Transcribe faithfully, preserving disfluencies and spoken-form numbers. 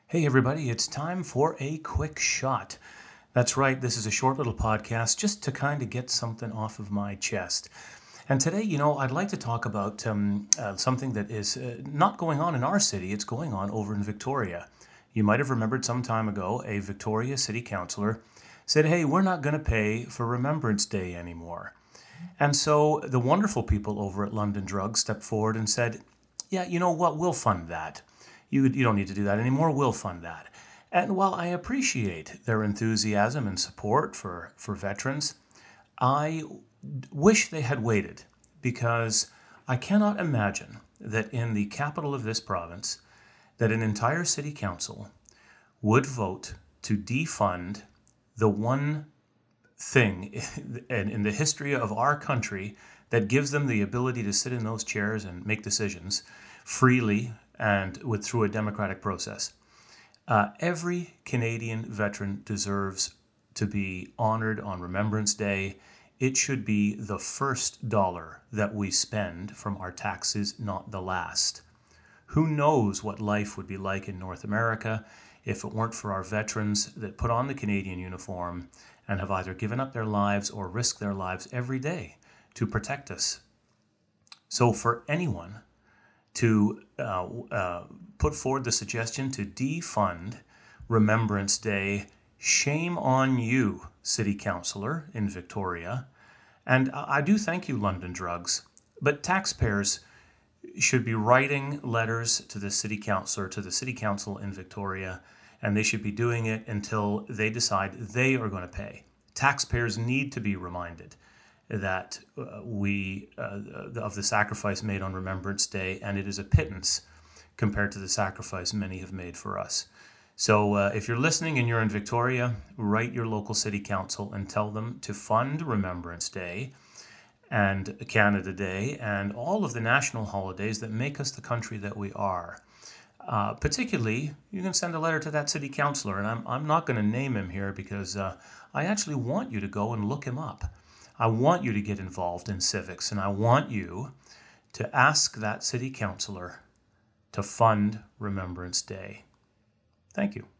Hey, everybody, it's time for a quick shot. That's right, this is a short little podcast just to kind of get something off of my chest. And today, you know, I'd like to talk about um, uh, something that is uh, not going on in our city, it's going on over in Victoria. You might have remembered some time ago a Victoria City Councillor said, hey, we're not going to pay for Remembrance Day anymore. And so the wonderful people over at London Drugs stepped forward and said, yeah, you know what, we'll fund that. You, you don't need to do that anymore, we'll fund that. And while I appreciate their enthusiasm and support for, for veterans, I wish they had waited, because I cannot imagine that in the capital of this province, that an entire city council would vote to defund the one thing in, in the history of our country that gives them the ability to sit in those chairs and make decisions freely and with through a democratic process. Uh, every Canadian veteran deserves to be honored on Remembrance Day. It should be the first dollar that we spend from our taxes, not the last. Who knows what life would be like in North America if it weren't for our veterans that put on the Canadian uniform and have either given up their lives or risked their lives every day to protect us. So for anyone to uh, uh, put forward the suggestion to defund Remembrance Day, shame on you, City Councillor in Victoria. And I do thank you, London Drugs, but taxpayers should be writing letters to the City Councillor, to the City Council in Victoria, and they should be doing it until they decide they are going to pay. Taxpayers need to be reminded that uh, we uh, of the sacrifice made on Remembrance Day, and it is a pittance compared to the sacrifice many have made for us. So uh, if you're listening and you're in Victoria, write your local city council and tell them to fund Remembrance Day and Canada Day and all of the national holidays that make us the country that we are. Uh, particularly, you can send a letter to that city councillor, and I'm, I'm not going to name him here because uh, I actually want you to go and look him up. I want you to get involved in civics, and I want you to ask that city councillor to fund Remembrance Day. Thank you.